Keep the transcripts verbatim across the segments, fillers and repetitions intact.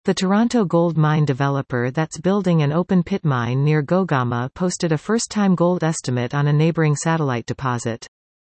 The Toronto gold mine developer that's building an open-pit mine near Gogama posted a first-time gold estimate on a neighboring satellite deposit.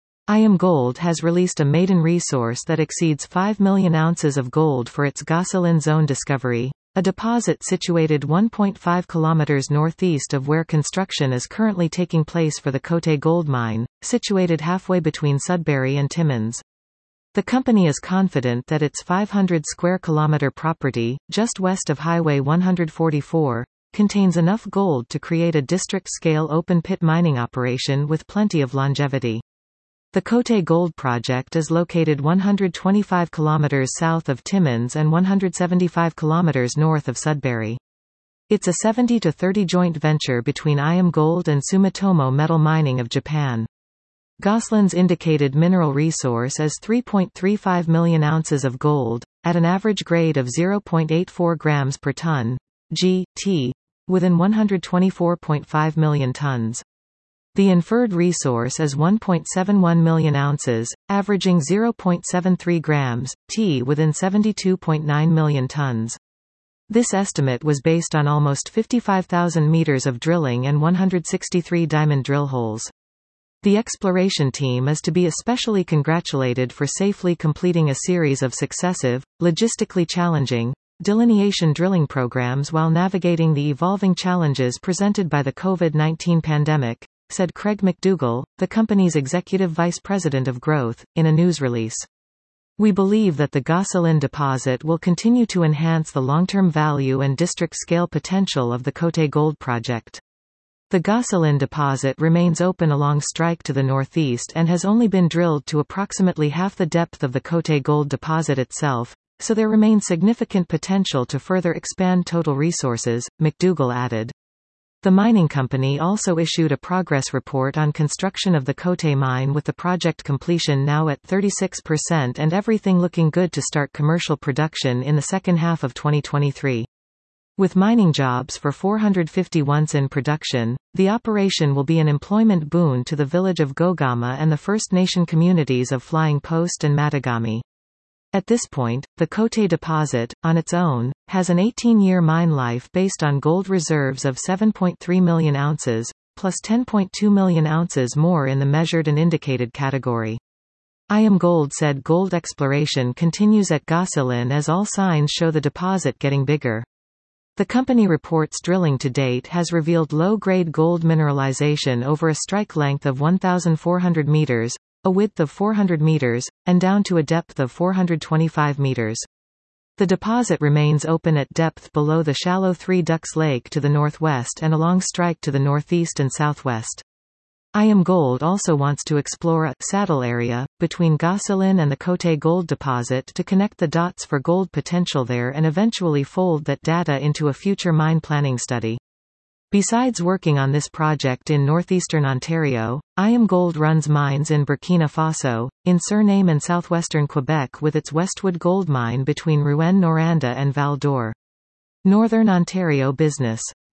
IAMGOLD has released a maiden resource that exceeds five million ounces of gold for its Gosselin Zone discovery, a deposit situated one point five kilometers northeast of where construction is currently taking place for the Côté Gold Mine, situated halfway between Sudbury and Timmins. The company is confident that its five hundred square kilometer property, just west of Highway one forty-four, contains enough gold to create a district-scale open-pit mining operation with plenty of longevity. The Côté Gold Project is located one hundred twenty-five kilometers south of Timmins and one hundred seventy-five kilometers north of Sudbury. It's a seventy to thirty joint venture between IAMGOLD and Sumitomo Metal Mining of Japan. Gosselin's indicated mineral resource is three point three five million ounces of gold, at an average grade of zero point eight four grams per ton, G T, within one hundred twenty-four point five million tons. The inferred resource is one point seven one million ounces, averaging zero point seven three grams, T within seventy-two point nine million tons. This estimate was based on almost fifty-five thousand meters of drilling and one hundred sixty-three diamond drill holes. The exploration team is to be especially congratulated for safely completing a series of successive, logistically challenging, delineation drilling programs while navigating the evolving challenges presented by the COVID nineteen pandemic, said Craig McDougall, the company's executive vice president of growth, in a news release. We believe that the Gosselin deposit will continue to enhance the long-term value and district-scale potential of the Côté Gold project. The Gosselin deposit remains open along strike to the northeast and has only been drilled to approximately half the depth of the Côté Gold deposit itself, so there remains significant potential to further expand total resources, McDougall added. The mining company also issued a progress report on construction of the Côté mine with the project completion now at thirty-six percent and everything looking good to start commercial production in the second half of twenty twenty-three. With mining jobs for four hundred fifty once in production, the operation will be an employment boon to the village of Gogama and the First Nation communities of Flying Post and Matagami. At this point, the Côté deposit, on its own, has an eighteen-year mine life based on gold reserves of seven point three million ounces, plus ten point two million ounces more in the measured and indicated category. IAMGOLD said gold exploration continues at Gosselin as all signs show the deposit getting bigger. The company reports drilling to date has revealed low-grade gold mineralization over a strike length of one thousand four hundred meters, a width of four hundred meters, and down to a depth of four hundred twenty-five meters. The deposit remains open at depth below the shallow Three Ducks Lake to the northwest and along strike to the northeast and southwest. IAMGOLD also wants to explore a saddle area between Gosselin and the Côté Gold deposit to connect the dots for gold potential there and eventually fold that data into a future mine planning study. Besides working on this project in northeastern Ontario, IAMGOLD runs mines in Burkina Faso, in Suriname and southwestern Quebec with its Westwood Gold Mine between Rouyn-Noranda and Val d'Or. Northern Ontario business.